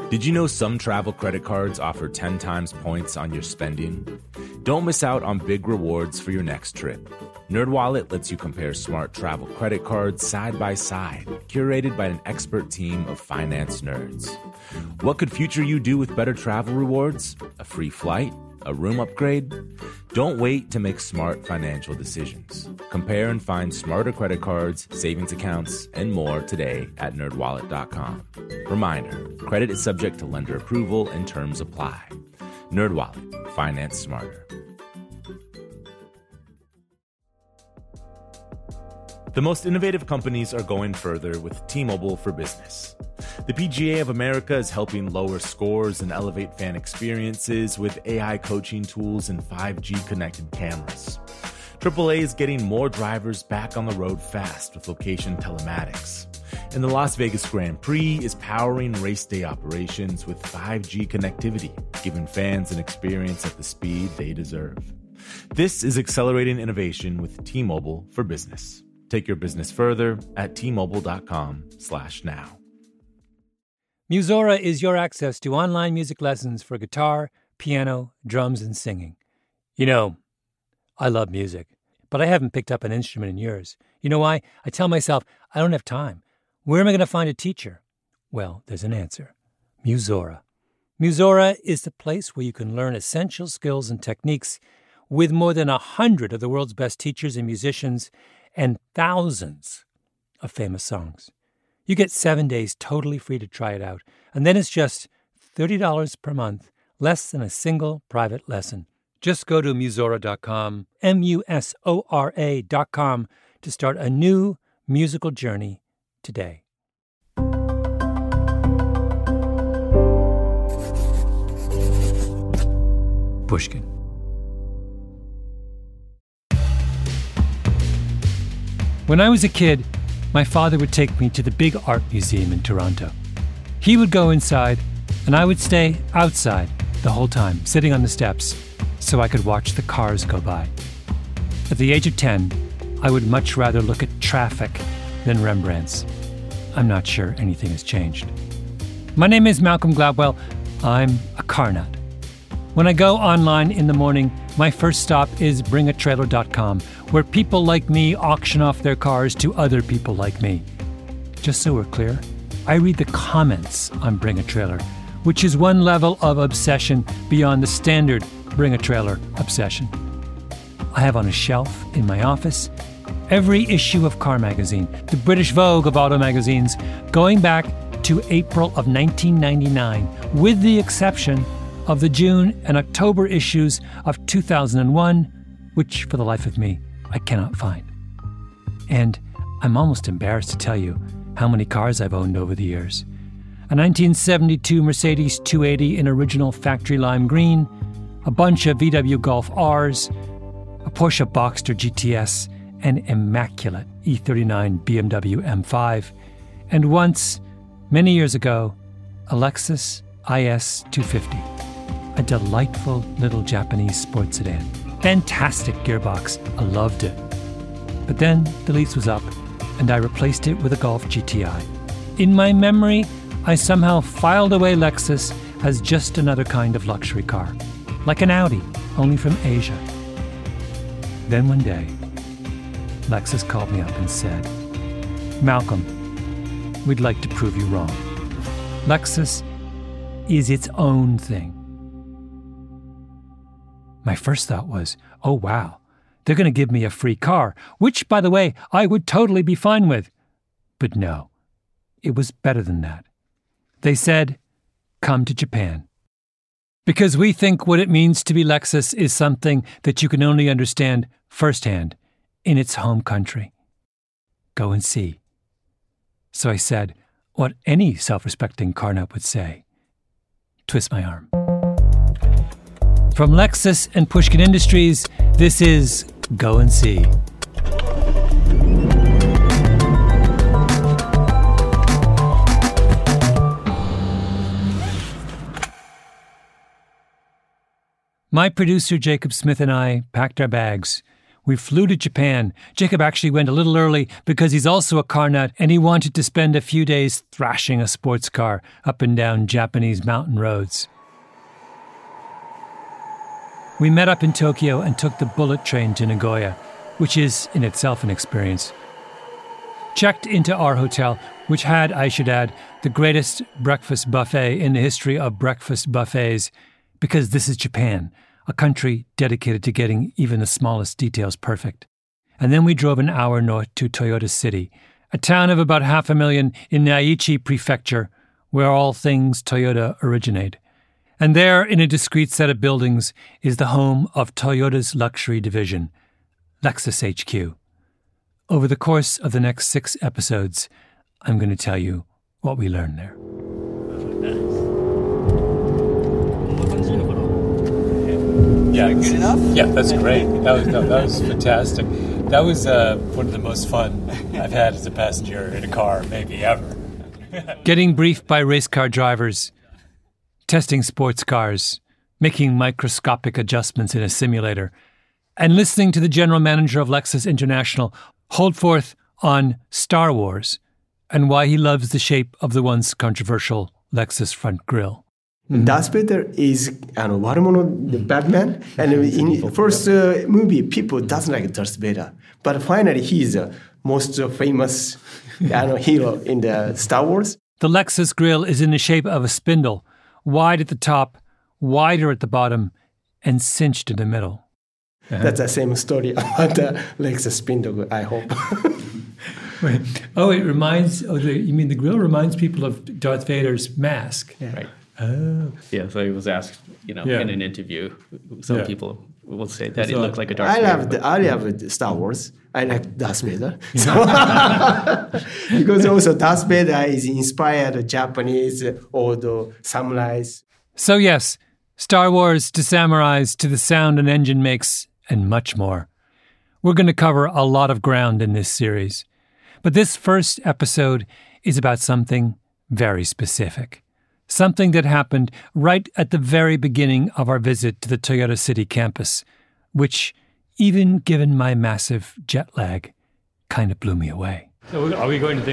Did you know some travel credit cards offer 10 times points on your spending? Don't miss out on big rewards for your next trip. NerdWallet lets you compare smart travel credit cards side by side, curated by an expert team of finance nerds. What could future you do with better travel rewards? A free flight? A room upgrade? Don't wait to make smart financial decisions. Compare and find smarter credit cards, savings accounts, and more today at nerdwallet.com. Reminder, credit is subject to lender approval and terms apply. NerdWallet, finance smarter. The most innovative companies are going further with T-Mobile for Business. The PGA of America is helping lower scores and elevate fan experiences with AI coaching tools and 5G connected cameras. AAA is getting more drivers back on the road fast with location telematics. And the Las Vegas Grand Prix is powering race day operations with 5G connectivity, giving fans an experience at the speed they deserve. This is accelerating innovation with T-Mobile for Business. Take your business further at T-Mobile.com/now. Musora is your access to online music lessons for guitar, piano, drums, and singing. You know, I love music, but I haven't picked up an instrument in years. You know why? I tell myself, I don't have time. Where am I going to find a teacher? Well, there's an answer. Musora. Musora is the place where you can learn essential skills and techniques with more than 100 of the world's best teachers and musicians and thousands of famous songs. You get 7 days totally free to try it out, and then it's just $30 per month, less than a single private lesson. Just go to Musora.com, Musora.com, to start a new musical journey today. Pushkin. When I was a kid, my father would take me to the big art museum in Toronto. He would go inside, and I would stay outside the whole time, sitting on the steps, so I could watch the cars go by. At the age of 10, I would much rather look at traffic than Rembrandt's. I'm not sure anything has changed. My name is Malcolm Gladwell. I'm a car nut. When I go online in the morning, my first stop is bringatrailer.com, where people like me auction off their cars to other people like me. Just so we're clear, I read the comments on Bring a Trailer, which is one level of obsession beyond the standard Bring a Trailer obsession. I have on a shelf in my office every issue of Car Magazine, the British Vogue of auto magazines, going back to April of 1999, with the exception of the June and October issues of 2001, which, for the life of me, I cannot find. And I'm almost embarrassed to tell you how many cars I've owned over the years. A 1972 Mercedes 280 in original factory lime green, a bunch of VW Golf Rs, a Porsche Boxster GTS, an immaculate E39 BMW M5, and once, many years ago, a Lexus IS 250. A delightful little Japanese sports sedan. Fantastic gearbox. I loved it. But then the lease was up, and I replaced it with a Golf GTI. In my memory, I somehow filed away Lexus as just another kind of luxury car, like an Audi, only from Asia. Then one day, Lexus called me up and said, "Malcolm, we'd like to prove you wrong. Lexus is its own thing." My first thought was, oh wow, they're going to give me a free car, which, by the way, I would totally be fine with. But no, it was better than that. They said, come to Japan. Because we think what it means to be Lexus is something that you can only understand firsthand in its home country. Go and see. So I said what any self-respecting car nut would say. Twist my arm. From Lexus and Pushkin Industries, this is Go and See. My producer Jacob Smith and I packed our bags We flew to Japan. Jacob actually went a little early because he's also a car nut and he wanted to spend a few days thrashing a sports car up and down Japanese mountain roads. We met up in Tokyo and took the bullet train to Nagoya, which is in itself an experience. Checked into our hotel, which had, I should add, the greatest breakfast buffet in the history of breakfast buffets, because this is Japan, a country dedicated to getting even the smallest details perfect. And then we drove an hour north to Toyota City, a town of about 500,000 in the Aichi Prefecture, where all things Toyota originate. And there, in a discrete set of buildings, is the home of Toyota's luxury division, Lexus HQ. Over the course of the next 6 episodes, I'm going to tell you what we learned there. Yeah, good enough? Yeah, that's great. That was fantastic. That was one of the most fun I've had as a passenger in a car, maybe ever. Getting briefed by race car drivers, testing sports cars, making microscopic adjustments in a simulator, and listening to the general manager of Lexus International hold forth on Star Wars and why he loves the shape of the once controversial Lexus front grille. Darth Vader is Warumono, the Batman, and in the first movie, people doesn't like Darth Vader, but finally he's the most famous hero in the Star Wars. The Lexus grille is in the shape of a spindle, wide at the top, wider at the bottom, and cinched in the middle. That's the same story about the Lexus spindle, I hope. Right. Oh, it reminds, you mean the grille reminds people of Darth Vader's mask? Yeah. Right. Oh. Yeah, so he was asked, in an interview, some people will say that it looked like a Darth Vader. I love Star Wars. I like Darth Vader. So because also Darth Vader is inspired Japanese old samurais. So yes, Star Wars to samurais to the sound an engine makes and much more. We're going to cover a lot of ground in this series. But this first episode is about something very specific. Something that happened right at the very beginning of our visit to the Toyota City campus, which, even given my massive jet lag, kind of blew me away. So are we going to the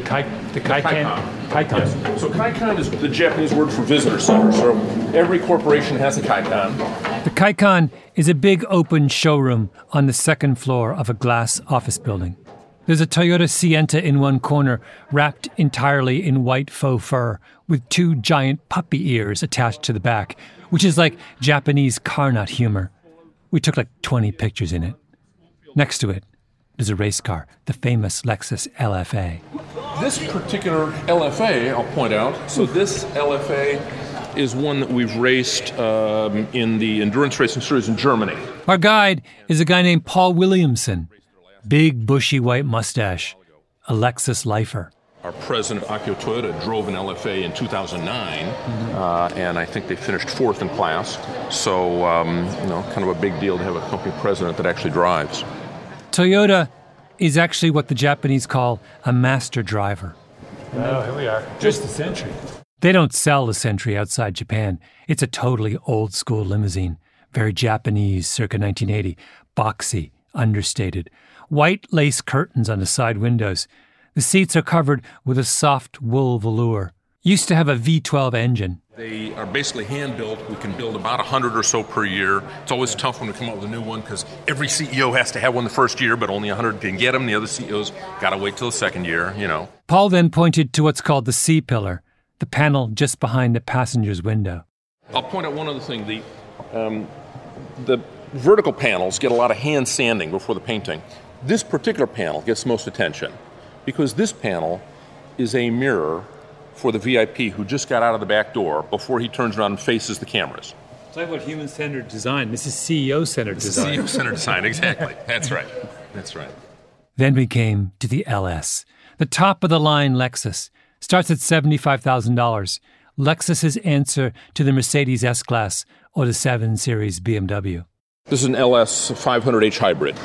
Kaikan? Yes. So Kaikan is the Japanese word for visitor center. So every corporation has a Kaikan. The Kaikan is a big open showroom on the second floor of a glass office building. There's a Toyota Sienta in one corner, wrapped entirely in white faux fur, with 2 giant puppy ears attached to the back, which is like Japanese car nut humor. We took like 20 pictures in it. Next to it, there's a race car, the famous Lexus LFA. This particular LFA, I'll point out, so this LFA is one that we've raced in the endurance racing series in Germany. Our guide is a guy named Paul Williamson. Big, bushy white mustache, a Lexus lifer. Our president, Akio Toyoda, drove an LFA in 2009, and I think they finished 4th in class. So, kind of a big deal to have a company president that actually drives. Toyota is actually what the Japanese call a master driver. Oh, here we are. Just the Century. They don't sell the Century outside Japan. It's a totally old-school limousine, very Japanese, circa 1980, boxy, understated. White lace curtains on the side windows. The seats are covered with a soft wool velour. Used to have a V12 engine. They are basically hand-built. We can build about 100 or so per year. It's always tough when we come up with a new one because every CEO has to have one the first year, but only 100 can get them. The other CEOs got to wait till the second year, Paul then pointed to what's called the C-pillar, the panel just behind the passenger's window. I'll point out one other thing. The vertical panels get a lot of hand sanding before the painting. This particular panel gets most attention because this panel is a mirror for the VIP who just got out of the back door before he turns around and faces the cameras. It's like what human-centered design. This is CEO-centered design. CEO-centered design, exactly. That's right. That's right. Then we came to the LS, the top-of-the-line Lexus. Starts at $75,000. Lexus's answer to the Mercedes S-Class or the 7 Series BMW. This is an LS 500H hybrid.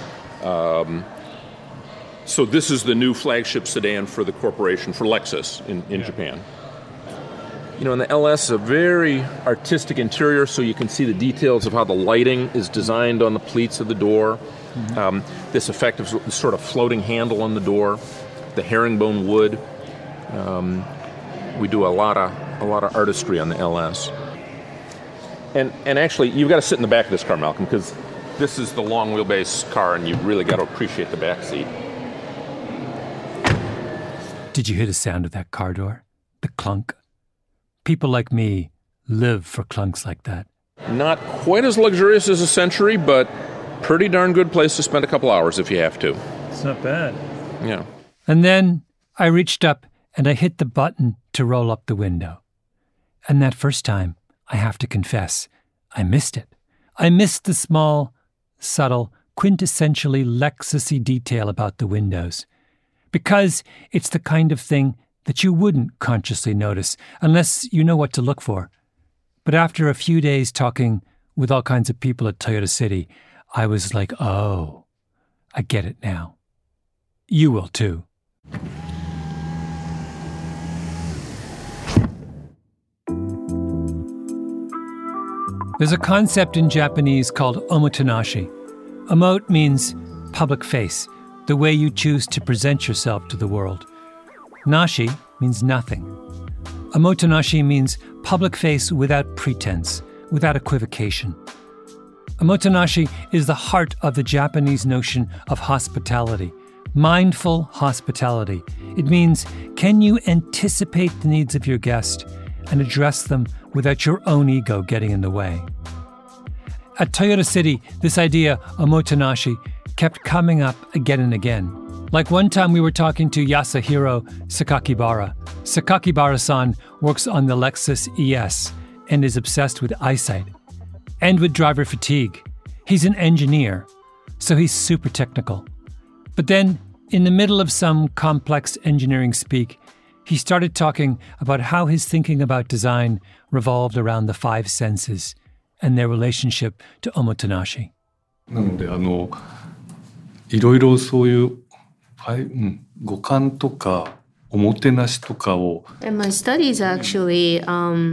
So this is the new flagship sedan for the corporation, for Lexus in Japan. And the LS is a very artistic interior, so you can see the details of how the lighting is designed on the pleats of the door. This effect of sort of floating handle on the door, the herringbone wood. We do a lot of artistry on the LS. And actually, you've got to sit in the back of this car, Malcolm, because this is the long wheelbase car, and you've really got to appreciate the back seat. Did you hear the sound of that car door? The clunk? People like me live for clunks like that. Not quite as luxurious as a Century, but pretty darn good place to spend a couple hours if you have to. It's not bad. Yeah. And then I reached up and I hit the button to roll up the window. And that first time, I have to confess, I missed it. I missed the small, subtle, quintessentially Lexus-y detail about the windows. Because it's the kind of thing that you wouldn't consciously notice unless you know what to look for. But after a few days talking with all kinds of people at Toyota City, I was like, oh, I get it now. You will too. There's a concept in Japanese called omotenashi. Omote means public face, the way you choose to present yourself to the world. Nashi means nothing. Omotenashi means public face without pretense, without equivocation. Omotenashi is the heart of the Japanese notion of hospitality, mindful hospitality. It means, can you anticipate the needs of your guest and address them without your own ego getting in the way? At Toyota City, this idea, omotenashi, kept coming up again and again. Like one time we were talking to Yasuhiro Sakakibara. Sakakibara-san works on the Lexus ES and is obsessed with eyesight and with driver fatigue. He's an engineer, so he's super technical. But then, in the middle of some complex engineering speak, he started talking about how his thinking about design revolved around the five senses and their relationship to omotenashi. なのでいろいろそういう五感とかおもてなしとかを And my studies actually,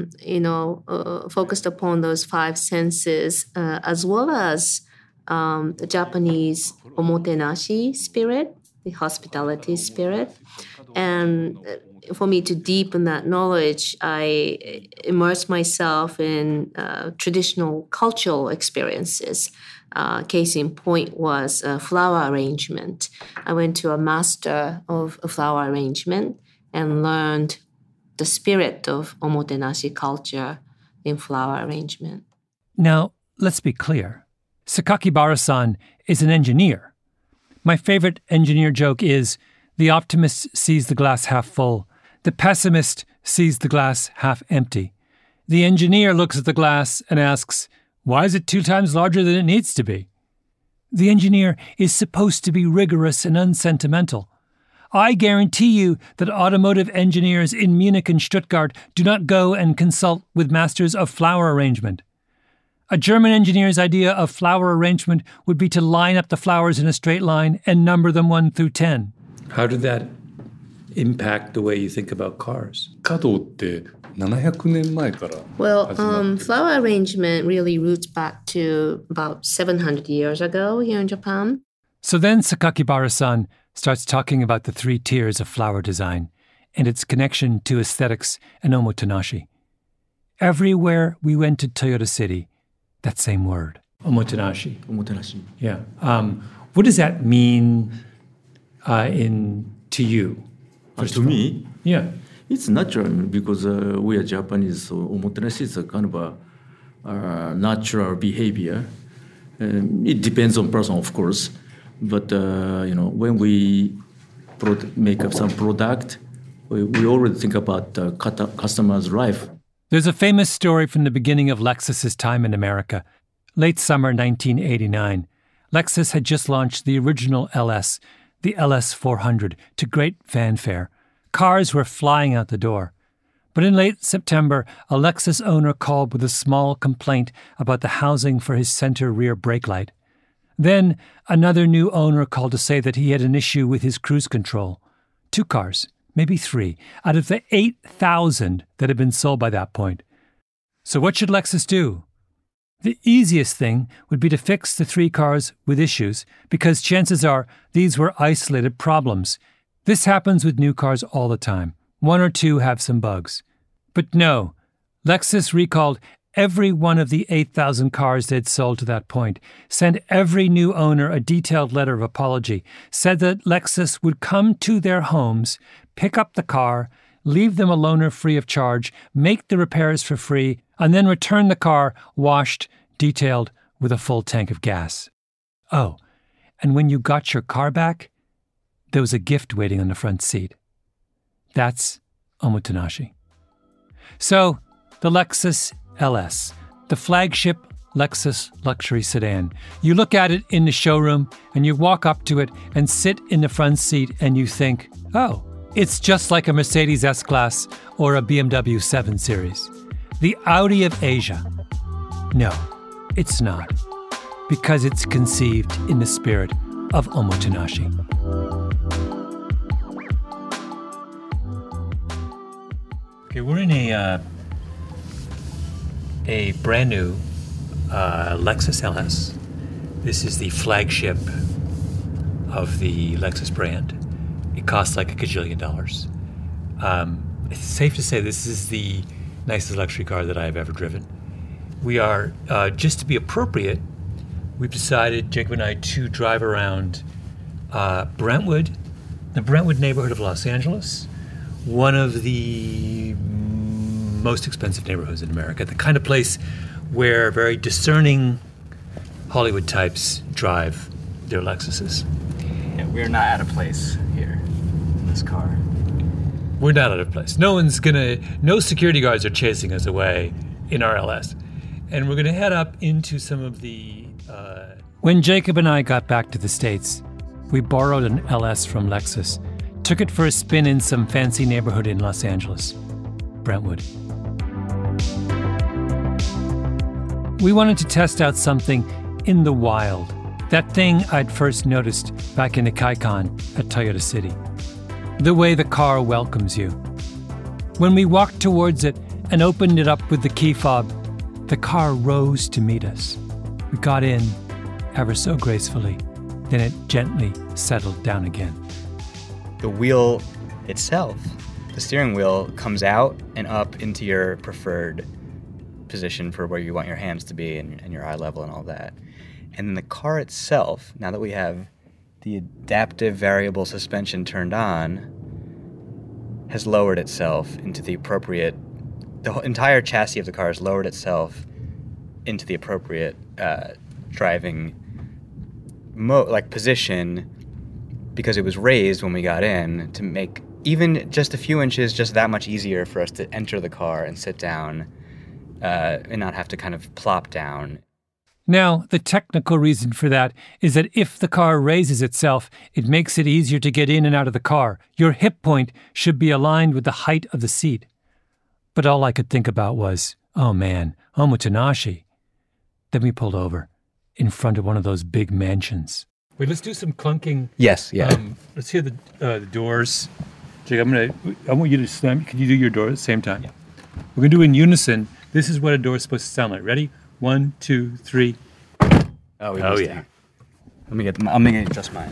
focused upon those five senses as well as the Japanese omotenashi spirit, the hospitality spirit. And for me to deepen that knowledge, I immersed myself in traditional cultural experiences. Case in point was flower arrangement. I went to a master of flower arrangement and learned the spirit of omotenashi culture in flower arrangement. Now, let's be clear. Sakakibara-san is an engineer. My favorite engineer joke is, the optimist sees the glass half full. The pessimist sees the glass half empty. The engineer looks at the glass and asks, why is it 2 times larger than it needs to be? The engineer is supposed to be rigorous and unsentimental. I guarantee you that automotive engineers in Munich and Stuttgart do not go and consult with masters of flower arrangement. A German engineer's idea of flower arrangement would be to line up the flowers in a straight line and number them 1 through 10. How did that impact the way you think about cars? 華道って700年前から Well, flower arrangement really roots back to about 700 years ago here in Japan. So then Sakakibara-san starts talking about the 3 tiers of flower design and its connection to aesthetics and omotenashi. Everywhere we went to Toyota City, that same word. Omotenashi. Omotenashi. Yeah. What does that mean to you? To me? Yeah. It's natural because we are Japanese, so omotenashi is a kind of a natural behavior. It depends on person, of course. But, when we make up some product, we already think about the customer's life. There's a famous story from the beginning of Lexus's time in America. Late summer 1989, Lexus had just launched the original LS, the LS 400, to great fanfare. Cars were flying out the door. But in late September, a Lexus owner called with a small complaint about the housing for his center rear brake light. Then another new owner called to say that he had an issue with his cruise control. 2 cars, maybe 3, out of the 8,000 that had been sold by that point. So what should Lexus do? The easiest thing would be to fix the 3 cars with issues, because chances are these were isolated problems. This happens with new cars all the time. 1 or 2 have some bugs. But no, Lexus recalled every one of the 8,000 cars they'd sold to that point, sent every new owner a detailed letter of apology, said that Lexus would come to their homes, pick up the car, leave them a loaner free of charge, make the repairs for free, and then return the car washed, detailed, with a full tank of gas. Oh, and when you got your car back, there was a gift waiting on the front seat. That's Omotenashi. So, the Lexus LS, the flagship Lexus luxury sedan. You look at it in the showroom and you walk up to it and sit in the front seat and you think, oh, it's just like a Mercedes S-Class or a BMW 7 Series. The Audi of Asia. No, it's not, because it's conceived in the spirit of Omotenashi. Okay, we're in a brand new Lexus LS. This is the flagship of the Lexus brand. It costs like $1 gajillion. It's safe to say this is the nicest luxury car that I've ever driven. We are, just to be appropriate, we've decided, Jacob and I, to drive around Brentwood, the Brentwood neighborhood of Los Angeles, one of the most expensive neighborhoods in America, the kind of place where very discerning Hollywood types drive their Lexuses. Yeah, we're not out of place here in this car. We're not out of place. No security guards are chasing us away in our LS. And we're going to head up into some of the... When Jacob and I got back to the States, we borrowed an LS from Lexus, took it for a spin in some fancy neighborhood in Los Angeles, Brentwood. We wanted to test out something in the wild, that thing I'd first noticed back in the Kaikan at Toyota City. The way the car welcomes you. When we walked towards it and opened it up with the key fob, the car rose to meet us. We got in ever so gracefully, then it gently settled down again. The wheel itself, the steering wheel, comes out and up into your preferred position for where you want your hands to be and your eye level and all that. And then the car itself, now that we have the adaptive variable suspension turned on, has lowered itself into the appropriate, the entire chassis of the car has lowered itself into the appropriate driving position, because it was raised when we got in to make even just a few inches just that much easier for us to enter the car and sit down and not have to kind of plop down. Now, the technical reason for that is that if the car raises itself, it makes it easier to get in and out of the car. Your hip point should be aligned with the height of the seat. But all I could think about was, oh man, Omotenashi. Then we pulled over in front of one of those big mansions. Wait, let's do some clunking. Yes, yeah. Let's hear the doors. Jake, I want you to slam. Can you do your door at the same time? Yeah. We're going to do in unison. This is what a door is supposed to sound like. Ready? 1, 2, 3. Oh yeah. I'm gonna adjust mine.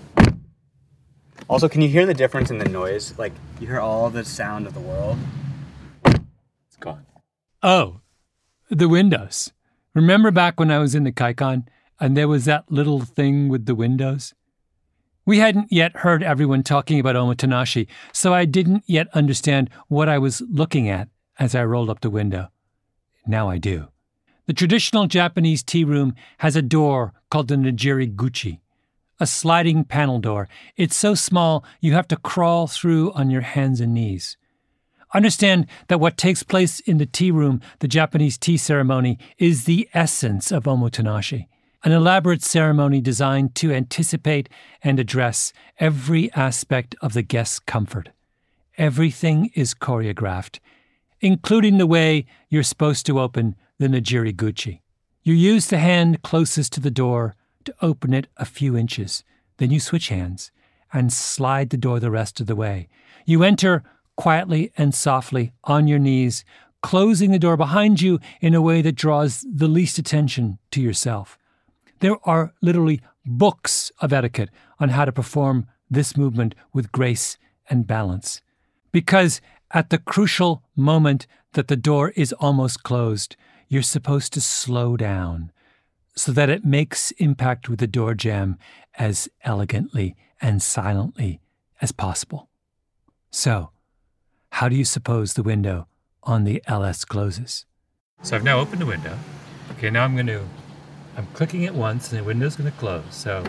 Also, can you hear the difference in the noise? Like, you hear all the sound of the world. It's gone. Oh, the windows. Remember back when I was in the Kaikan and there was that little thing with the windows? We hadn't yet heard everyone talking about Omotenashi, so I didn't yet understand what I was looking at as I rolled up the window. Now I do. The traditional Japanese tea room has a door called the Nijiri Guchi, a sliding panel door. It's so small you have to crawl through on your hands and knees. Understand that what takes place in the tea room, the Japanese tea ceremony, is the essence of Omotenashi, an elaborate ceremony designed to anticipate and address every aspect of the guest's comfort. Everything is choreographed, including the way you're supposed to open the Nijiri Guchi. You use the hand closest to the door to open it a few inches. Then you switch hands and slide the door the rest of the way. You enter quietly and softly on your knees, closing the door behind you in a way that draws the least attention to yourself. There are literally books of etiquette on how to perform this movement with grace and balance. Because at the crucial moment that the door is almost closed, you're supposed to slow down so that it makes impact with the door jamb as elegantly and silently as possible. So, how do you suppose the window on the LS closes? So I've now opened the window. Okay, now I'm clicking it once and the window's going to close. So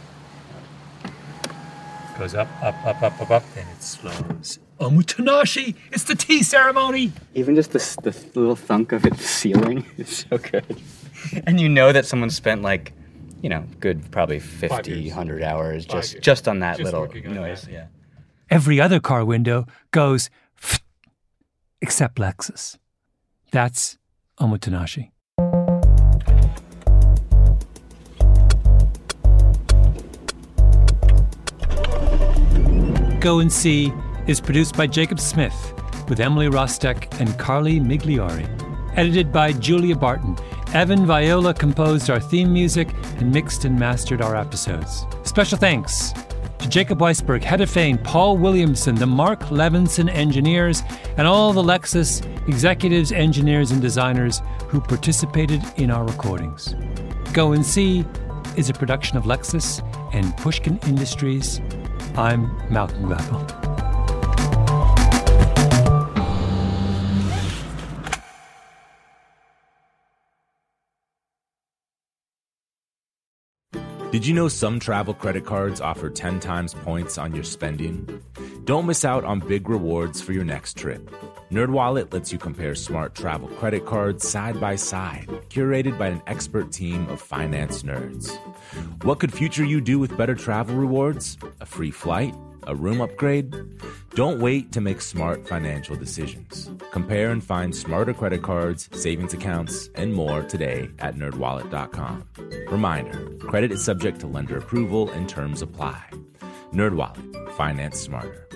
it goes up, up, up, up, up, up, then it slows. Omotenashi! It's the tea ceremony! Even just the little thunk of it sealing is so good. And you know that someone spent good probably 50, 100 hours just on that little noise. Yeah. Every other car window goes except Lexus. That's omotenashi. Go and See is produced by Jacob Smith with Emily Rostek and Carly Migliori. Edited by Julia Barton. Evan Viola composed our theme music and mixed and mastered our episodes. Special thanks to Jacob Weisberg, Hedda Fain, Paul Williamson, the Mark Levinson engineers, and all the Lexus executives, engineers, and designers who participated in our recordings. Go and See is a production of Lexus and Pushkin Industries. I'm Malcolm Gladwell. Did you know some travel credit cards offer 10 times points on your spending? Don't miss out on big rewards for your next trip. NerdWallet lets you compare smart travel credit cards side by side, curated by an expert team of finance nerds. What could future you do with better travel rewards? A free flight? A room upgrade? Don't wait to make smart financial decisions. Compare and find smarter credit cards, savings accounts, and more today at nerdwallet.com. Reminder, credit is subject to lender approval and terms apply. NerdWallet, finance smarter.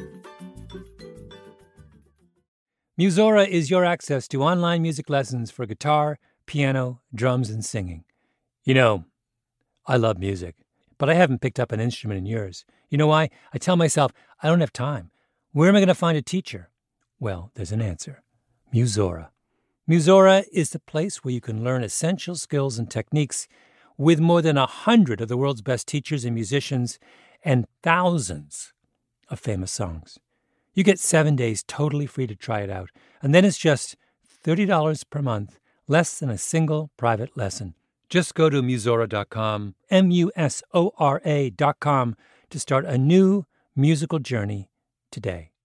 Musora is your access to online music lessons for guitar, piano, drums, and singing. You know, I love music, but I haven't picked up an instrument in years. You know why? I tell myself, I don't have time. Where am I going to find a teacher? Well, there's an answer. Musora. Musora is the place where you can learn essential skills and techniques with more than 100 of the world's best teachers and musicians and thousands of famous songs. You get 7 days totally free to try it out, and then it's just $30 per month, less than a single private lesson. Just go to Musora.com, Musora.com, to start a new musical journey today.